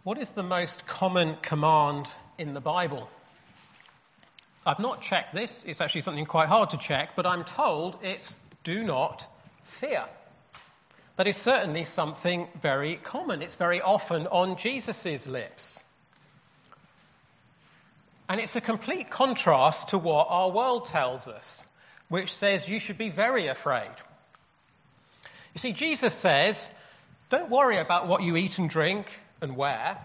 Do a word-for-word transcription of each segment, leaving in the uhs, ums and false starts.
What is the most common command in the Bible? I've not checked this. It's actually something quite hard to check, but I'm told it's do not fear. That is certainly something very common. It's very often on Jesus' lips. And it's a complete contrast to what our world tells us, which says you should be very afraid. You see, Jesus says, don't worry about what you eat and drink and wear.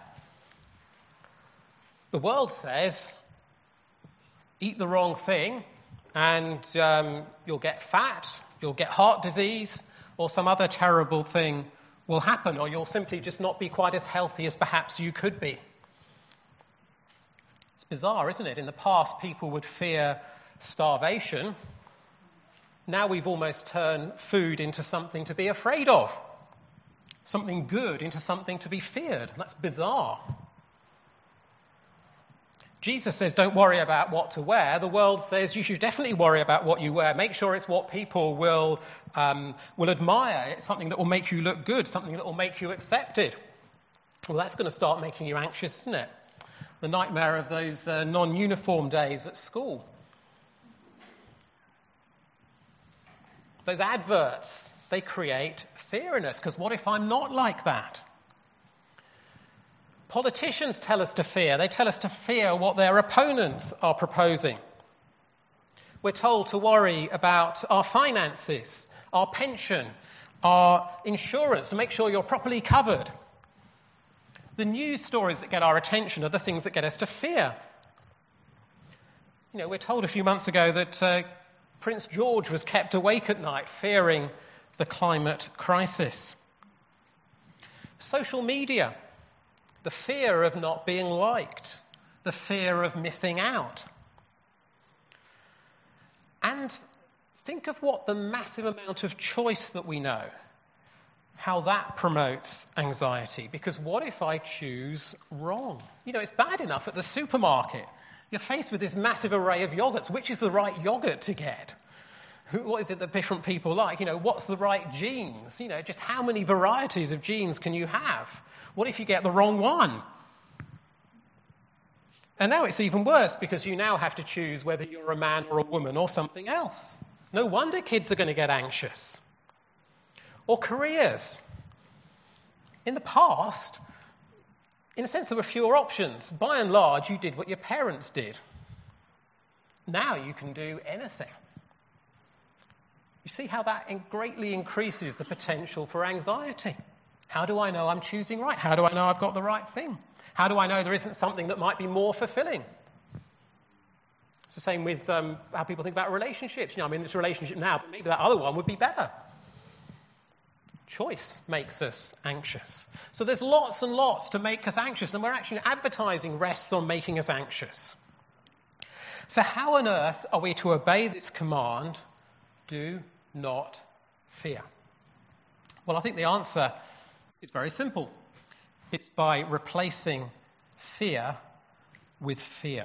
The world says, eat the wrong thing and um, you'll get fat, you'll get heart disease, or some other terrible thing will happen, or you'll simply just not be quite as healthy as perhaps you could be. It's bizarre, isn't it? In the past, people would fear starvation. Now we've almost turned food into something to be afraid of. Something good into something to be feared. That's bizarre. Jesus says don't worry about what to wear. The world says you should definitely worry about what you wear. Make sure it's what people will um, will admire. It's something that will make you look good, something that will make you accepted. Well, that's going to start making you anxious, isn't it? The nightmare of those uh, non-uniform days at school. Those adverts, they create fear in us, because what if I'm not like that? Politicians tell us to fear. They tell us to fear what their opponents are proposing. We're told to worry about our finances, our pension, our insurance, to make sure you're properly covered. The news stories that get our attention are the things that get us to fear. You know, we're told a few months ago that uh, Prince George was kept awake at night fearing the climate crisis. Social media, the fear of not being liked, the fear of missing out. And think of what the massive amount of choice that we know, how that promotes anxiety. Because what if I choose wrong? You know, it's bad enough at the supermarket. You're faced with this massive array of yogurts. Which is the right yogurt to get? What is it that different people like? You know, what's the right genes? You know, just how many varieties of genes can you have? What if you get the wrong one? And now it's even worse, because you now have to choose whether you're a man or a woman or something else. No wonder kids are going to get anxious. Or careers. In the past, in a sense, there were fewer options. By and large, you did what your parents did. Now you can do anything. You see how that greatly increases the potential for anxiety. How do I know I'm choosing right? How do I know I've got the right thing? How do I know there isn't something that might be more fulfilling? It's the same with um, how people think about relationships. You know, I'm in this relationship now, but maybe that other one would be better. Choice makes us anxious. So there's lots and lots to make us anxious, and we're actually advertising rests on making us anxious. So how on earth are we to obey this command, do not fear? Well, I think the answer is very simple. It's by replacing fear with fear.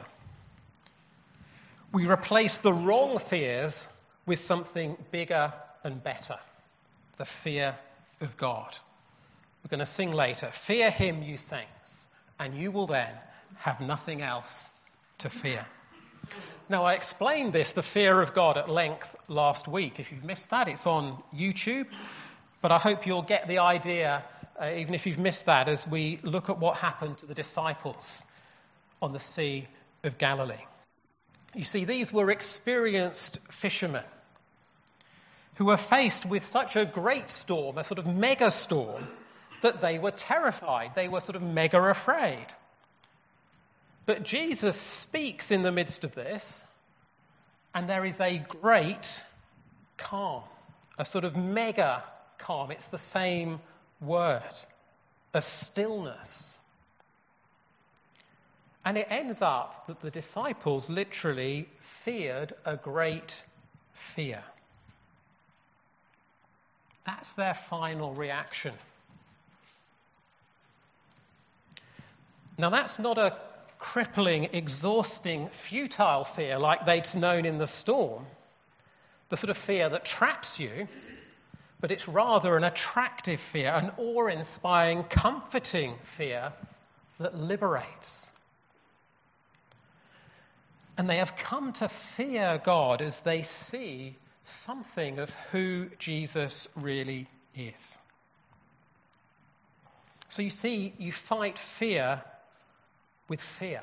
We replace the wrong fears with something bigger and better, the fear of God. We're going to sing later, fear him, you saints, and you will then have nothing else to fear. Now, I explained this, the fear of God, at length last week. If you've missed that, it's on YouTube. But I hope you'll get the idea, uh, even if you've missed that, as we look at what happened to the disciples on the Sea of Galilee. You see, these were experienced fishermen who were faced with such a great storm, a sort of mega storm, that they were terrified. They were sort of mega afraid. But Jesus speaks in the midst of this, and there is a great calm, a sort of mega calm. It's the same word, a stillness. And it ends up that the disciples literally feared a great fear. That's their final reaction. Now, that's not a crippling, exhausting, futile fear like they'd known in the storm, the sort of fear that traps you, but it's rather an attractive fear, an awe-inspiring, comforting fear that liberates. And they have come to fear God as they see something of who Jesus really is. So you see, you fight fear with fear.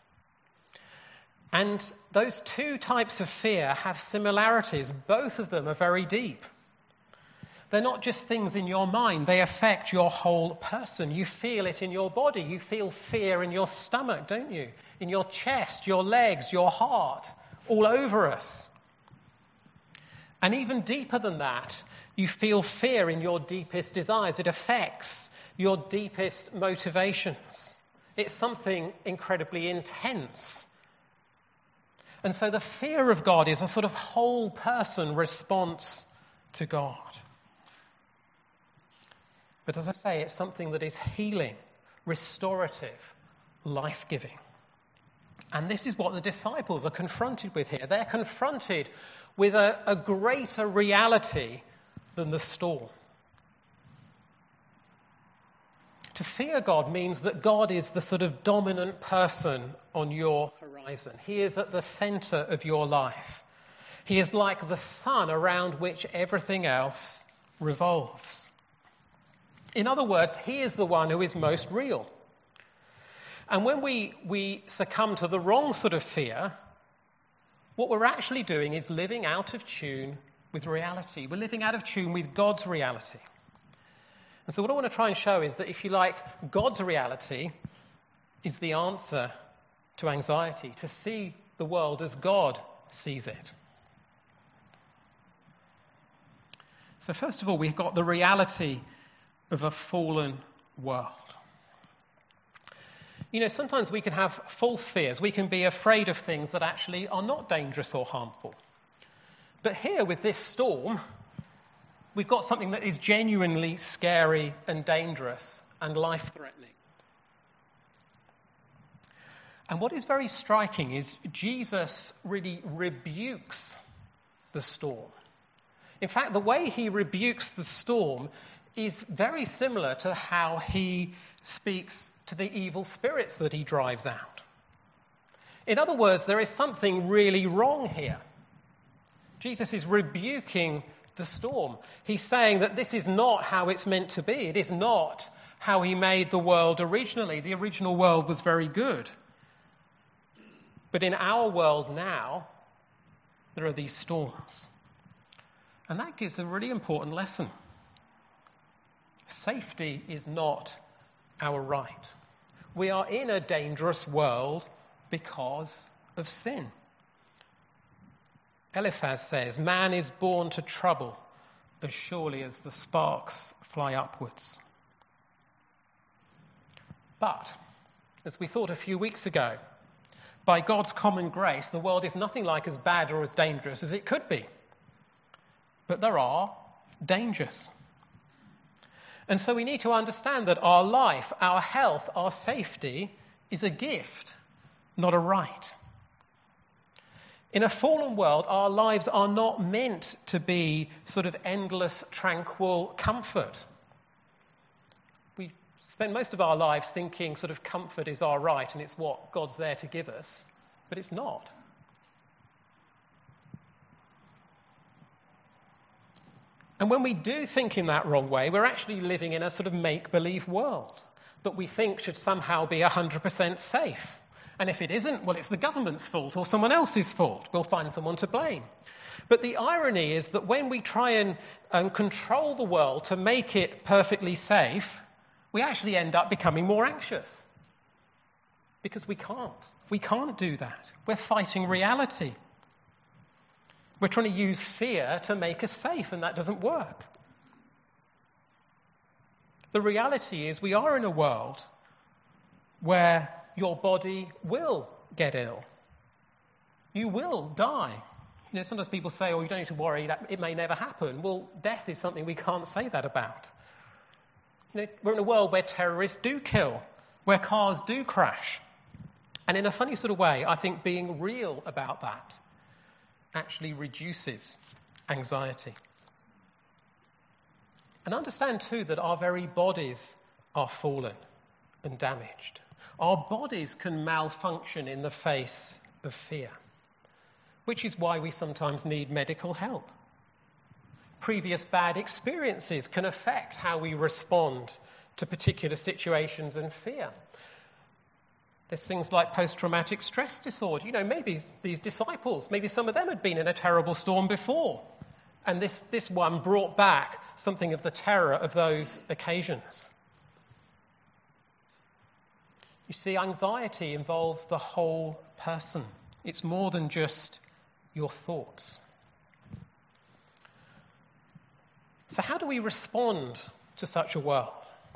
And those two types of fear have similarities. Both of them are very deep. They're not just things in your mind. They affect your whole person. You feel it in your body. You feel fear in your stomach, don't you? In your chest, your legs, your heart, all over us. And even deeper than that, you feel fear in your deepest desires. It affects your deepest motivations. It's something incredibly intense. And so the fear of God is a sort of whole person response to God. But as I say, it's something that is healing, restorative, life-giving. And this is what the disciples are confronted with here. They're confronted with a, a greater reality than the storm. To fear God means that God is the sort of dominant person on your horizon. He is at the center of your life. He is like the sun around which everything else revolves. In other words, he is the one who is most real. And when we, we succumb to the wrong sort of fear, what we're actually doing is living out of tune with reality. We're living out of tune with God's reality. And so what I want to try and show is that, if you like, God's reality is the answer to anxiety, to see the world as God sees it. So first of all, we've got the reality of a fallen world. You know, sometimes we can have false fears. We can be afraid of things that actually are not dangerous or harmful. But here, with this storm, we've got something that is genuinely scary and dangerous and life-threatening. And what is very striking is Jesus really rebukes the storm. In fact, the way he rebukes the storm is very similar to how he speaks to the evil spirits that he drives out. In other words, there is something really wrong here. Jesus is rebuking the storm. He's saying that this is not how it's meant to be. It is not how he made the world originally. The original world was very good. But in our world now, there are these storms. And that gives a really important lesson. Safety is not our right. We are in a dangerous world because of sin. Eliphaz says, man is born to trouble as surely as the sparks fly upwards. But, as we thought a few weeks ago, by God's common grace, the world is nothing like as bad or as dangerous as it could be. But there are dangers. And so we need to understand that our life, our health, our safety is a gift, not a right. In a fallen world, our lives are not meant to be sort of endless, tranquil comfort. We spend most of our lives thinking sort of comfort is our right and it's what God's there to give us, but it's not. And when we do think in that wrong way, we're actually living in a sort of make-believe world that we think should somehow be one hundred percent safe. And if it isn't, well, it's the government's fault or someone else's fault. We'll find someone to blame. But the irony is that when we try and um, control the world to make it perfectly safe, we actually end up becoming more anxious. Because we can't. We can't do that. We're fighting reality. We're trying to use fear to make us safe, and that doesn't work. The reality is we are in a world where your body will get ill. You will die. You know, sometimes people say, oh, you don't need to worry, that it may never happen. Well, death is something we can't say that about. You know, we're in a world where terrorists do kill, where cars do crash. And in a funny sort of way, I think being real about that actually reduces anxiety. And understand too that our very bodies are fallen. and damaged. Our bodies can malfunction in the face of fear, which is why we sometimes need medical help. Previous bad experiences can affect how we respond to particular situations and fear. There's things like post-traumatic stress disorder. You know, maybe these disciples, maybe some of them had been in a terrible storm before, and this, this one brought back something of the terror of those occasions. You see, anxiety involves the whole person. It's more than just your thoughts. So how do we respond to such a world?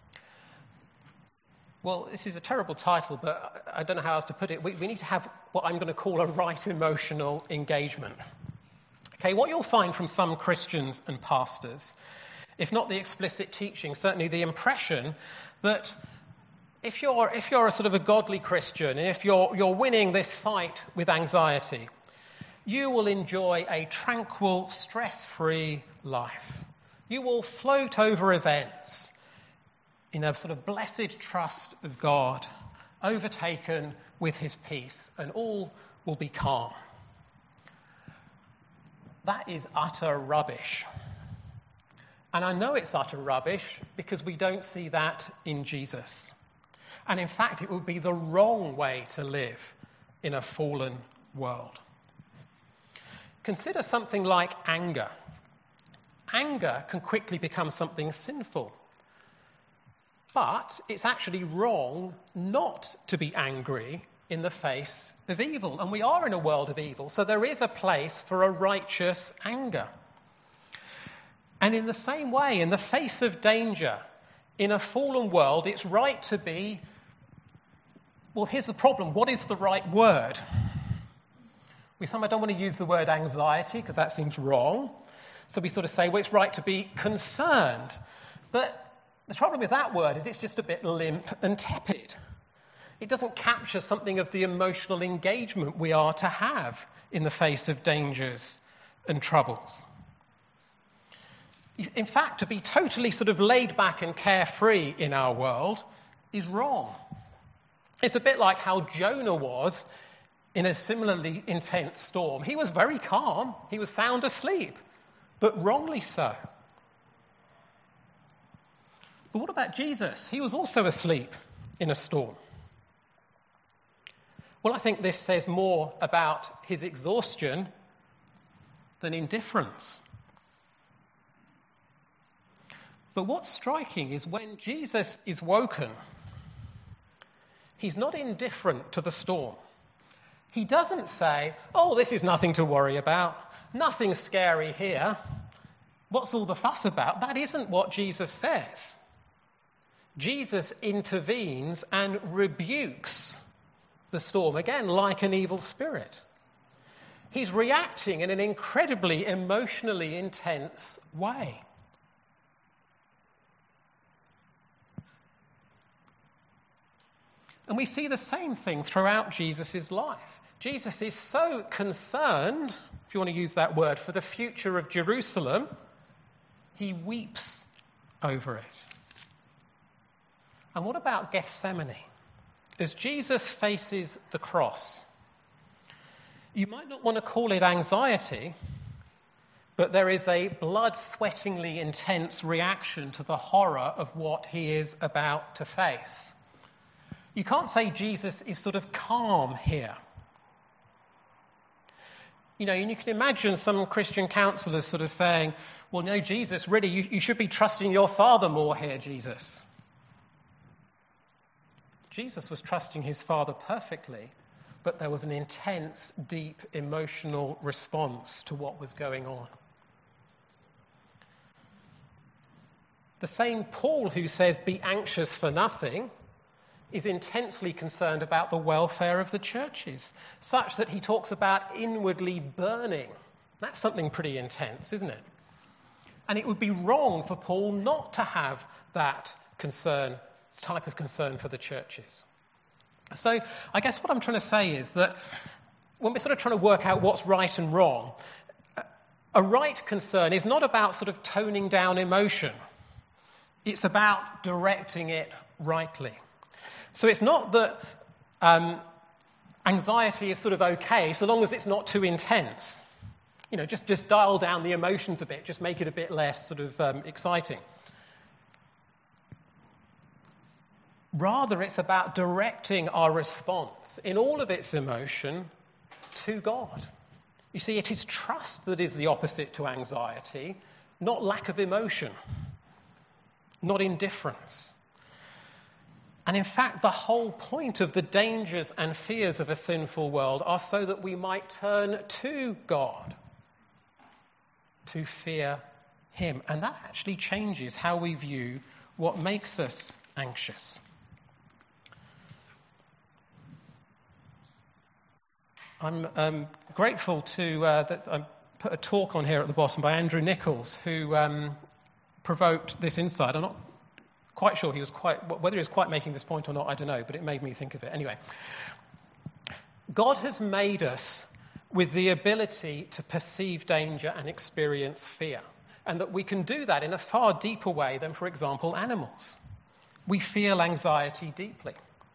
Well, this is a terrible title, but I don't know how else to put it. We, we need to have what I'm going to call a right emotional engagement. Okay, what you'll find from some Christians and pastors, if not the explicit teaching, certainly the impression that if you're if you're a sort of a godly Christian, and if you're you're winning this fight with anxiety, you will enjoy a tranquil, stress-free life. You will float over events in a sort of blessed trust of God, overtaken with his peace, and all will be calm. That is utter rubbish. And I know it's utter rubbish because we don't see that in Jesus. And in fact, it would be the wrong way to live in a fallen world. Consider something like anger. Anger can quickly become something sinful. But it's actually wrong not to be angry in the face of evil. And we are in a world of evil, so there is a place for a righteous anger. And in the same way, in the face of danger, in a fallen world, it's right to be, well, here's the problem. What is the right word? We sometimes don't want to use the word anxiety because that seems wrong. So we sort of say, well, it's right to be concerned. But the problem with that word is it's just a bit limp and tepid. It doesn't capture something of the emotional engagement we are to have in the face of dangers and troubles. In fact, to be totally sort of laid back and carefree in our world is wrong. It's a bit like how Jonah was in a similarly intense storm. He was very calm. He was sound asleep, but wrongly so. But what about Jesus? He was also asleep in a storm. Well, I think this says more about his exhaustion than indifference. But what's striking is when Jesus is woken, he's not indifferent to the storm. He doesn't say, oh, this is nothing to worry about, nothing scary here. What's all the fuss about? That isn't what Jesus says. Jesus intervenes and rebukes the storm, again, like an evil spirit. He's reacting in an incredibly emotionally intense way. And we see the same thing throughout Jesus' life. Jesus is so concerned, if you want to use that word, for the future of Jerusalem, he weeps over it. And what about Gethsemane? As Jesus faces the cross, you might not want to call it anxiety, but there is a blood-sweatingly intense reaction to the horror of what he is about to face. You can't say Jesus is sort of calm here. You know, and you can imagine some Christian counselors sort of saying, well, no, Jesus, really, you, you should be trusting your Father more here, Jesus. Jesus was trusting his Father perfectly, but there was an intense, deep, emotional response to what was going on. The same Paul who says, be anxious for nothing, is intensely concerned about the welfare of the churches, such that he talks about inwardly burning. That's something pretty intense, isn't it? And it would be wrong for Paul not to have that concern, type of concern for the churches. So I guess what I'm trying to say is that when we're sort of trying to work out what's right and wrong, a right concern is not about sort of toning down emotion. It's about directing it rightly. So it's not that um, anxiety is sort of okay so long as it's not too intense. You know, just, just dial down the emotions a bit, just make it a bit less sort of um, exciting. Rather, it's about directing our response in all of its emotion to God. You see, it is trust that is the opposite to anxiety, not lack of emotion, not indifference. And in fact, the whole point of the dangers and fears of a sinful world are so that we might turn to God, to fear him. And that actually changes how we view what makes us anxious. I'm um, grateful to uh, that I put a talk on here at the bottom by Andrew Nichols, who um, provoked this insight. I'm not quite sure he was quite whether he was quite making this point or not. I don't know, but it made me think of it anyway. God has made us with the ability to perceive danger and experience fear, and that we can do that in a far deeper way than, for example, animals. We feel anxiety deeply.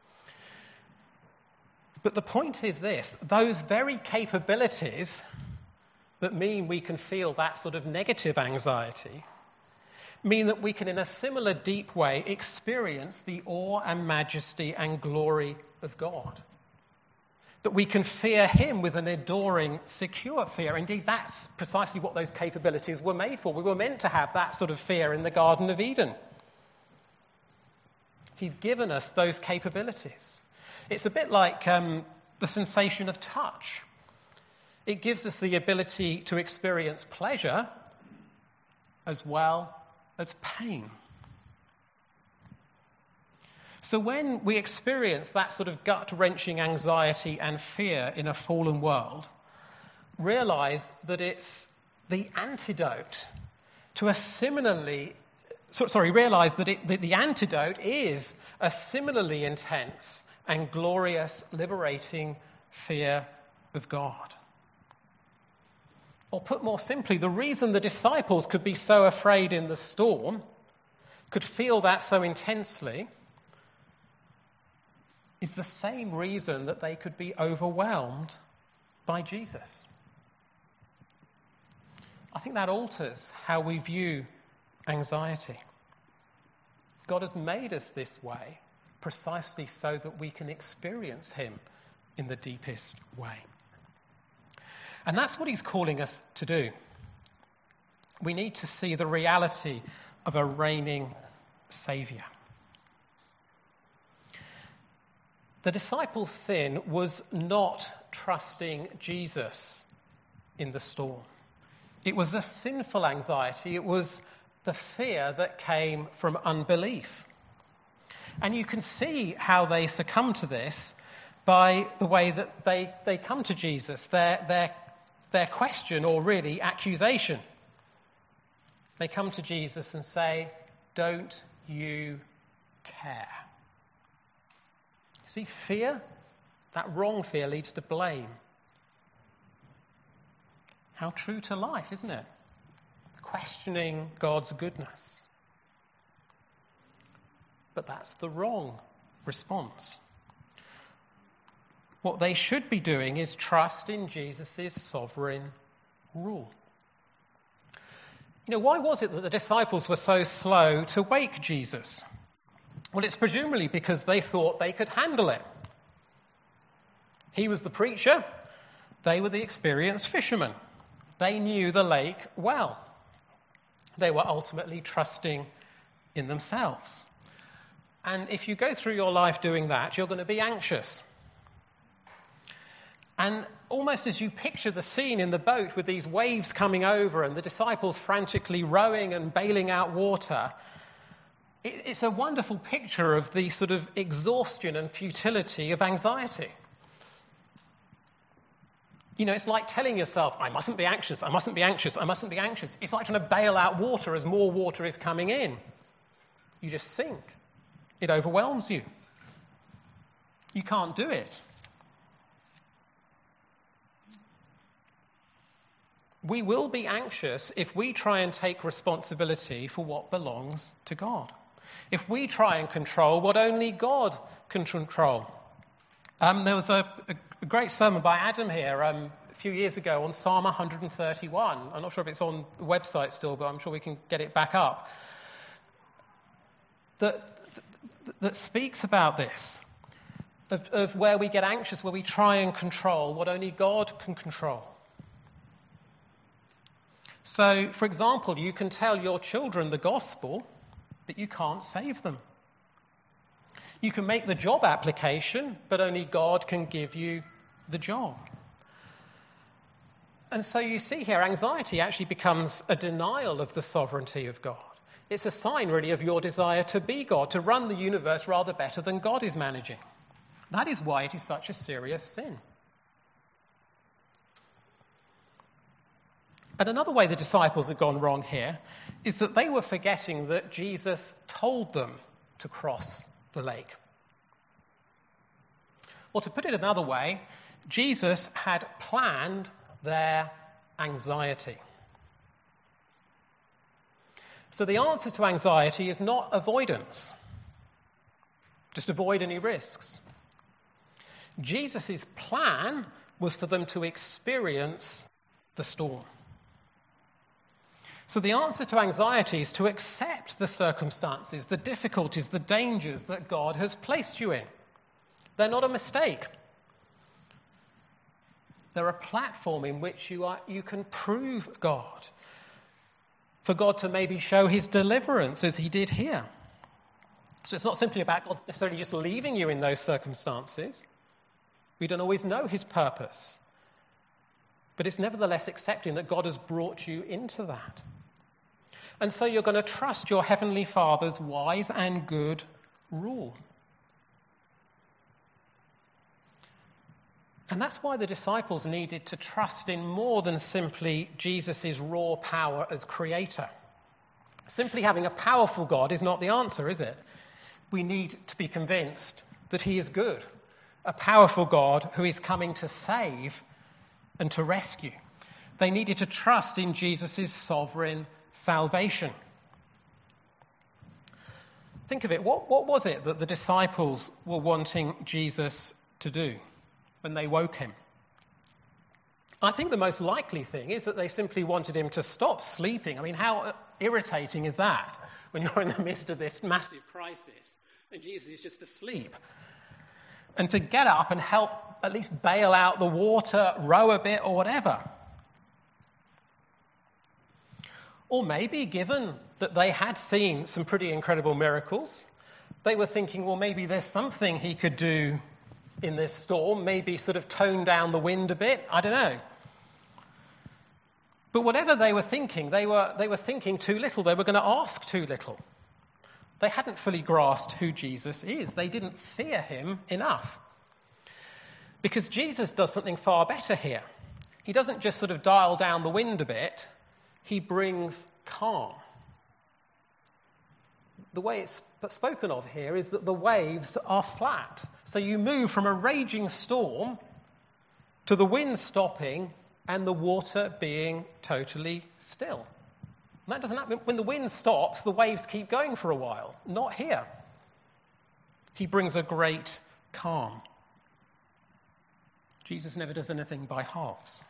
But the point is this, those very capabilities that mean we can feel that sort of negative anxiety mean that we can, in a similar deep way, experience the awe and majesty and glory of God. That we can fear him with an adoring, secure fear. Indeed, that's precisely what those capabilities were made for. We were meant to have that sort of fear in the Garden of Eden. He's given us those capabilities. It's a bit like um, the sensation of touch. It gives us the ability to experience pleasure as well as pain. So when we experience that sort of gut-wrenching anxiety and fear in a fallen world, realize that it's the antidote to a similarly, so, sorry, realize that, it, that the antidote is a similarly intense and glorious, liberating fear of God. Or put more simply, the reason the disciples could be so afraid in the storm, could feel that so intensely, is the same reason that they could be overwhelmed by Jesus. I think that alters how we view anxiety. God has made us this way precisely so that we can experience him in the deepest way. And that's what he's calling us to do. We need to see the reality of a reigning Saviour. The disciples' sin was not trusting Jesus in the storm. It was a sinful anxiety. It was the fear that came from unbelief. And you can see how they succumb to this by the way that they, they come to Jesus, their, their, their question, or really accusation. They come to Jesus and say, "Don't you care?" See, fear, that wrong fear, leads to blame. How true to life, isn't it? Questioning God's goodness. But that's the wrong response. What they should be doing is trust in Jesus' sovereign rule. You know, why was it that the disciples were so slow to wake Jesus? Well, it's presumably because they thought they could handle it. He was the preacher. They were the experienced fishermen. They knew the lake well. They were ultimately trusting in themselves. And if you go through your life doing that, you're going to be anxious. And almost as you picture the scene in the boat with these waves coming over and the disciples frantically rowing and bailing out water, it's a wonderful picture of the sort of exhaustion and futility of anxiety. You know, it's like telling yourself, I mustn't be anxious, I mustn't be anxious, I mustn't be anxious. It's like trying to bail out water as more water is coming in. You just sink. It overwhelms you. You can't do it. We will be anxious if we try and take responsibility for what belongs to God. if we try and control what only God can control. Um, there was a, a, a great sermon by Adam here um, a few years ago on Psalm one thirty-one. I'm not sure if it's on the website still, but I'm sure we can get it back up. That, that, that speaks about this, of, of where we get anxious, where we try and control what only God can control. So, for example, you can tell your children the gospel, but you can't save them. You can make the job application, but only God can give you the job. And so you see here, anxiety actually becomes a denial of the sovereignty of God. It's a sign, really, of your desire to be God, to run the universe rather better than God is managing. That is why it is such a serious sin. And another way the disciples had gone wrong here is that they were forgetting that Jesus told them to cross the lake. Or to put it another way, Jesus had planned their anxiety. So the answer to anxiety is not avoidance. Just avoid any risks. Jesus' plan was for them to experience the storm. So the answer to anxiety is to accept the circumstances, the difficulties, the dangers that God has placed you in. They're not a mistake. They're a platform in which you are, you can prove God. For God to maybe show his deliverance as he did here. So it's not simply about God necessarily just leaving you in those circumstances. We don't always know his purpose. But it's nevertheless accepting that God has brought you into that. And so you're going to trust your Heavenly Father's wise and good rule. And that's why the disciples needed to trust in more than simply Jesus' raw power as creator. Simply having a powerful God is not the answer, is it? We need to be convinced that he is good, a powerful God who is coming to save and to rescue. They needed to trust in Jesus' sovereign salvation. Think of it. What, what was it that the disciples were wanting Jesus to do when they woke him? I think the most likely thing is that they simply wanted him to stop sleeping. I mean, how irritating is that when you're in the midst of this massive crisis and Jesus is just asleep? And to get up and help at least bail out the water, row a bit or whatever. Or maybe, given that they had seen some pretty incredible miracles, they were thinking, well, maybe there's something he could do in this storm, maybe sort of tone down the wind a bit. I don't know. But whatever they were thinking, they were, they were thinking too little. They were going to ask too little. They hadn't fully grasped who Jesus is. They didn't fear him enough. Because Jesus does something far better here. He doesn't just sort of dial down the wind a bit. He brings calm. The way it's spoken of here is that the waves are flat. So you move from a raging storm to the wind stopping and the water being totally still. And that doesn't happen. When the wind stops, the waves keep going for a while. Not here. He brings a great calm. Jesus never does anything by halves.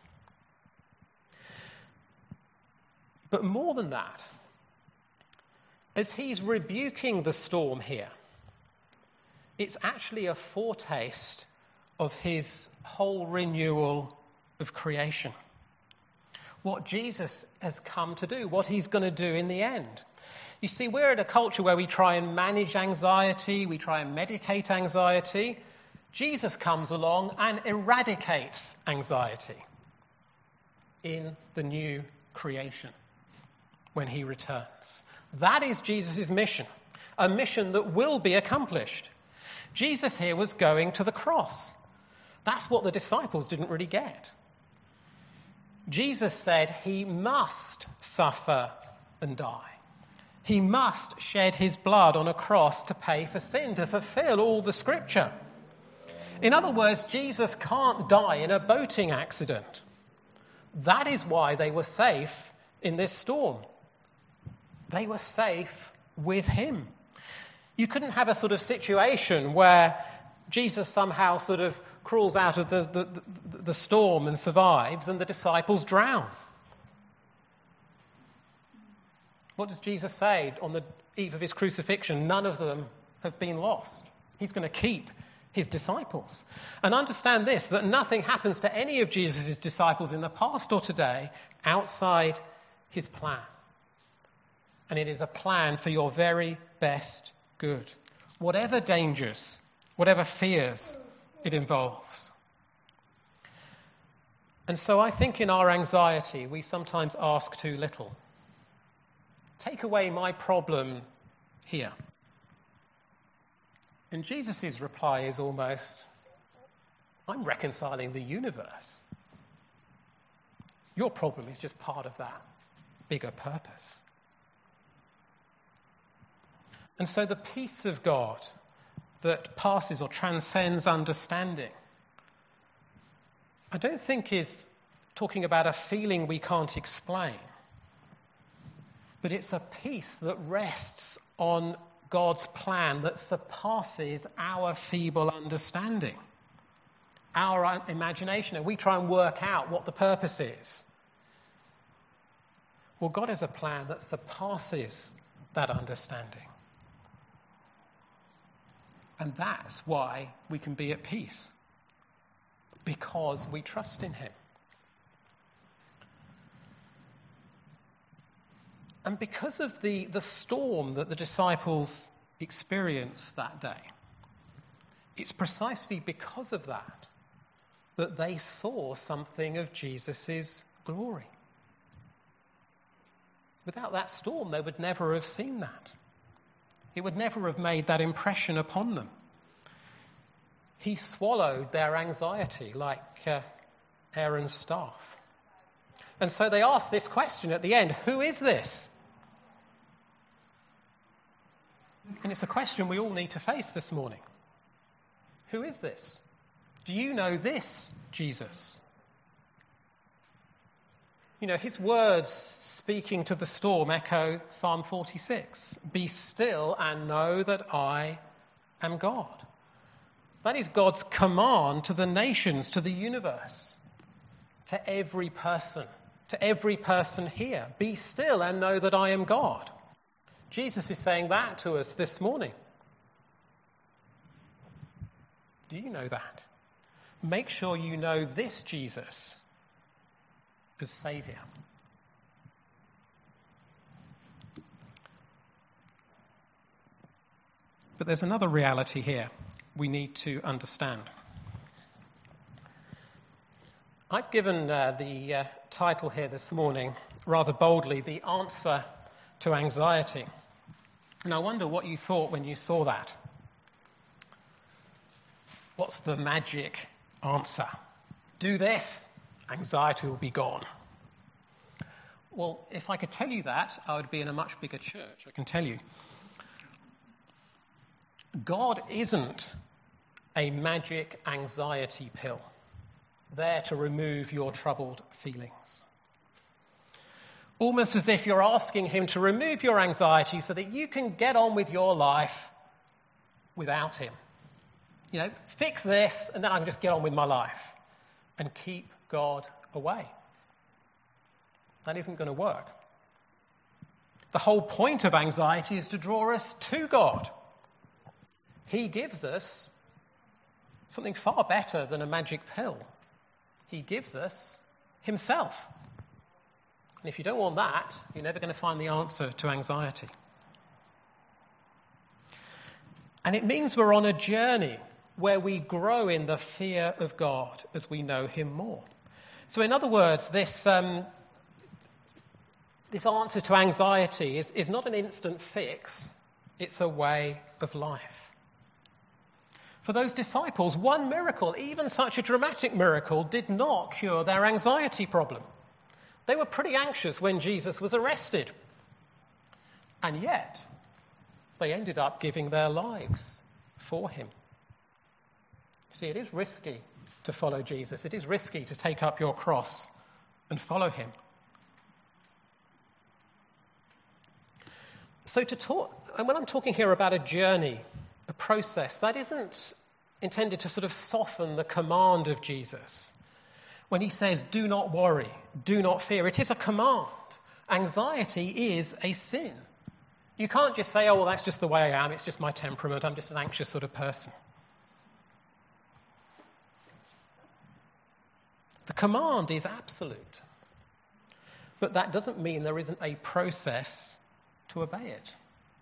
But more than that, as he's rebuking the storm here, it's actually a foretaste of his whole renewal of creation. What Jesus has come to do, what he's going to do in the end. You see, we're in a culture where we try and manage anxiety, we try and medicate anxiety. Jesus comes along and eradicates anxiety in the new creation when he returns. That is Jesus' mission, a mission that will be accomplished. Jesus here was going to the cross. That's what the disciples didn't really get. Jesus said he must suffer and die. He must shed his blood on a cross to pay for sin, to fulfill all the scripture. In other words, Jesus can't die in a boating accident. That is why they were safe in this storm. They were safe with him. You couldn't have a sort of situation where Jesus somehow sort of crawls out of the, the, the, the storm and survives and the disciples drown. What does Jesus say on the eve of his crucifixion? None of them have been lost. He's going to keep his disciples. And understand this, that nothing happens to any of Jesus' disciples in the past or today outside his plan. And it is a plan for your very best good. Whatever dangers, whatever fears it involves. And so I think in our anxiety, we sometimes ask too little. Take away my problem here. And Jesus' reply is almost, I'm reconciling the universe. Your problem is just part of that bigger purpose. And so the peace of God that passes or transcends understanding, I don't think is talking about a feeling we can't explain, but it's a peace that rests on God's plan that surpasses our feeble understanding, our imagination, and we try and work out what the purpose is. Well, God has a plan that surpasses that understanding. And that's why we can be at peace, because we trust in him. And because of the, the storm that the disciples experienced that day, it's precisely because of that that they saw something of Jesus' glory. Without that storm, they would never have seen that. It would never have made that impression upon them. He swallowed their anxiety like uh, Aaron's staff. And so they asked this question at the end, who is this? And it's a question we all need to face this morning. Who is this? Do you know this Jesus? You know, his words speaking to the storm echo Psalm forty-six. Be still and know that I am God. That is God's command to the nations, to the universe, to every person, to every person here. Be still and know that I am God. Jesus is saying that to us this morning. Do you know that? Make sure you know this Jesus as Saviour. But there's another reality here we need to understand. I've given uh, the uh, title here this morning, rather boldly, The Answer to Anxiety. And I wonder what you thought when you saw that. What's the magic answer? Do this, anxiety will be gone. Well, if I could tell you that, I would be in a much bigger church, I can tell you. God isn't a magic anxiety pill there to remove your troubled feelings. Almost as if you're asking him to remove your anxiety so that you can get on with your life without him. You know, fix this and then I can just get on with my life and keep God away. That isn't going to work. The whole point of anxiety is to draw us to God. He gives us something far better than a magic pill. He gives us himself. And if you don't want that, you're never going to find the answer to anxiety. And it means we're on a journey where we grow in the fear of God as we know him more. So in other words, this um, this answer to anxiety is, is not an instant fix, it's a way of life. For those disciples, one miracle, even such a dramatic miracle, did not cure their anxiety problem. They were pretty anxious when Jesus was arrested. And yet, they ended up giving their lives for him. See, it is risky to follow Jesus. It is risky to take up your cross and follow him. So to talk, and when I'm talking here about a journey, a process, that isn't intended to sort of soften the command of Jesus. When he says, do not worry, do not fear, it is a command. Anxiety is a sin. You can't just say, oh, well, that's just the way I am, it's just my temperament, I'm just an anxious sort of person. The command is absolute. But that doesn't mean there isn't a process to obey it.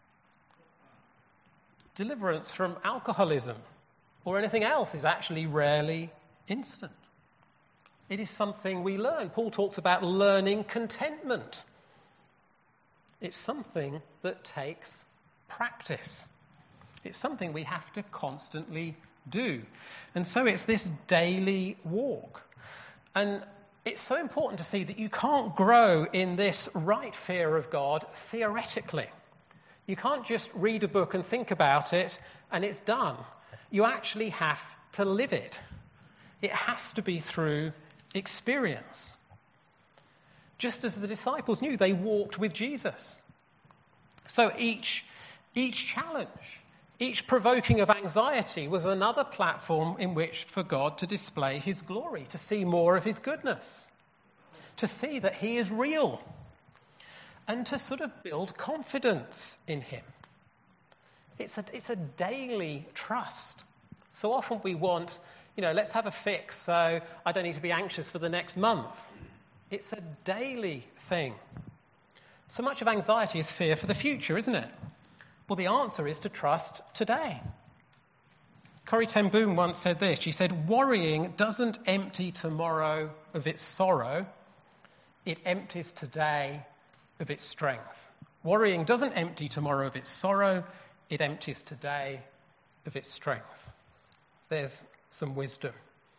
Deliverance from alcoholism or anything else is actually rarely instant. It is something we learn. Paul talks about learning contentment. It's something that takes practice. It's something we have to constantly do. And so it's this daily walk. And it's so important to see that you can't grow in this right fear of God theoretically. You can't just read a book and think about it and it's done. You actually have to live it. It has to be through experience. Just as the disciples knew, they walked with Jesus. So each, each challenge, each provoking of anxiety was another platform in which for God to display his glory, to see more of his goodness, to see that he is real, and to sort of build confidence in him. It's a, it's a daily trust. So often we want, you know, let's have a fix so I don't need to be anxious for the next month. It's a daily thing. So much of anxiety is fear for the future, isn't it? Well, the answer is to trust today. Corrie ten Boom once said this. She said, worrying doesn't empty tomorrow of its sorrow. It empties today of its strength. Worrying doesn't empty tomorrow of its sorrow. It empties today of its strength. There's some wisdom.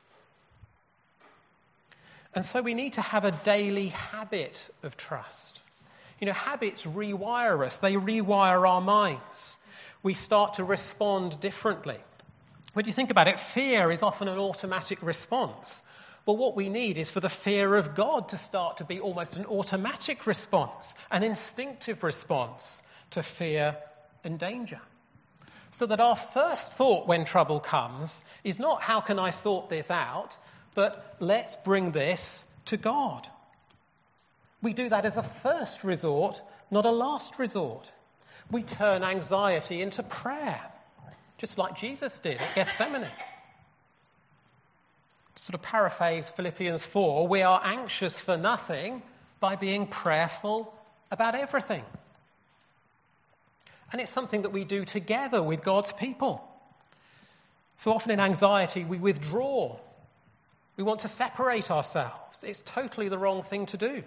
And so we need to have a daily habit of trust. You know, habits rewire us. They rewire our minds. We start to respond differently. When you think about it, fear is often an automatic response. Well, what we need is for the fear of God to start to be almost an automatic response, an instinctive response to fear and danger. So that our first thought when trouble comes is not how can I sort this out, but let's bring this to God. We do that as a first resort, not a last resort. We turn anxiety into prayer, just like Jesus did at Gethsemane. To sort of paraphrase Philippians four, we are anxious for nothing by being prayerful about everything. And it's something that we do together with God's people. So often in anxiety, we withdraw. We want to separate ourselves. It's totally the wrong thing to do.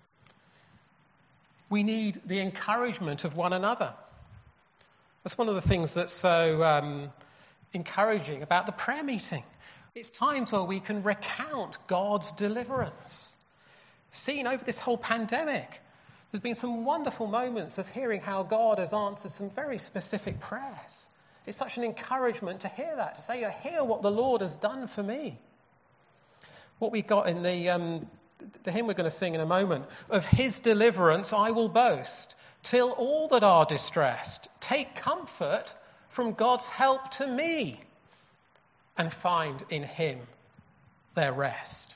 We need the encouragement of one another. That's one of the things that's so um, encouraging about the prayer meeting. It's times where we can recount God's deliverance. Seen over this whole pandemic, there's been some wonderful moments of hearing how God has answered some very specific prayers. It's such an encouragement to hear that, to say, hear what the Lord has done for me. What we got in the... Um, The hymn we're going to sing in a moment, of his deliverance I will boast, till all that are distressed take comfort from God's help to me, and find in him their rest.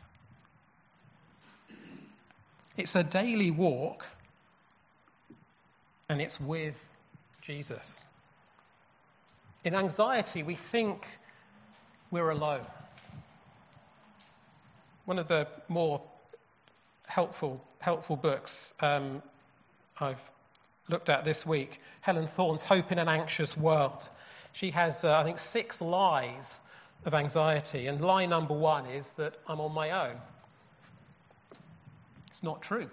It's a daily walk, and it's with Jesus. In anxiety, we think we're alone. One of the more helpful helpful books um, I've looked at this week, Helen Thorne's Hope in an Anxious World. She has, uh, I think, six lies of anxiety, and lie number one is that I'm on my own. It's not true.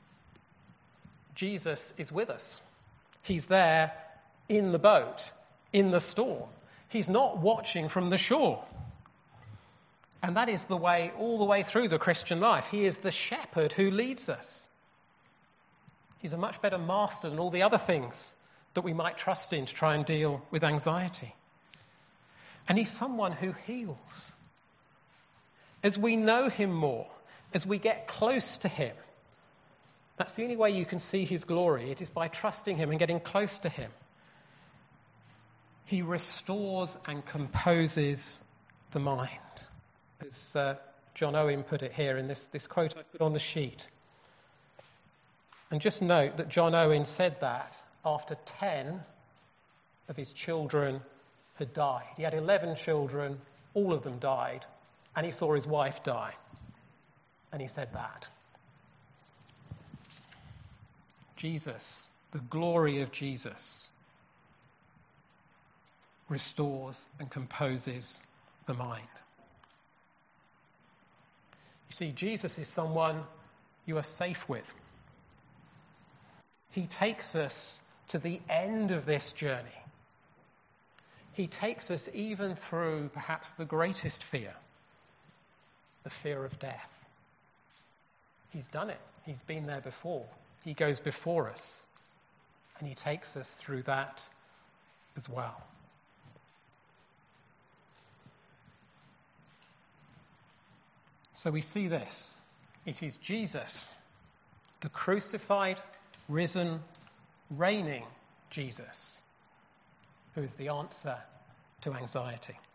Jesus is with us. He's there in the boat, in the storm. He's not watching from the shore. And that is the way, all the way through the Christian life. He is the shepherd who leads us. He's a much better master than all the other things that we might trust in to try and deal with anxiety. And he's someone who heals. As we know him more, as we get close to him, That's the only way you can see his glory. It is by trusting him and getting close to him. He restores and composes the mind. As uh, John Owen put it here in this, this quote I put on the sheet. And just note that John Owen said that after ten of his children had died. He had eleven children, all of them died, and he saw his wife die. And he said that. Jesus, the glory of Jesus, restores and composes the mind. You see, Jesus is someone you are safe with. He takes us to the end of this journey. He takes us even through perhaps the greatest fear, the fear of death. He's done it. He's been there before. He goes before us, and he takes us through that as well. So we see this. It is Jesus, the crucified, risen, reigning Jesus, who is the answer to anxiety.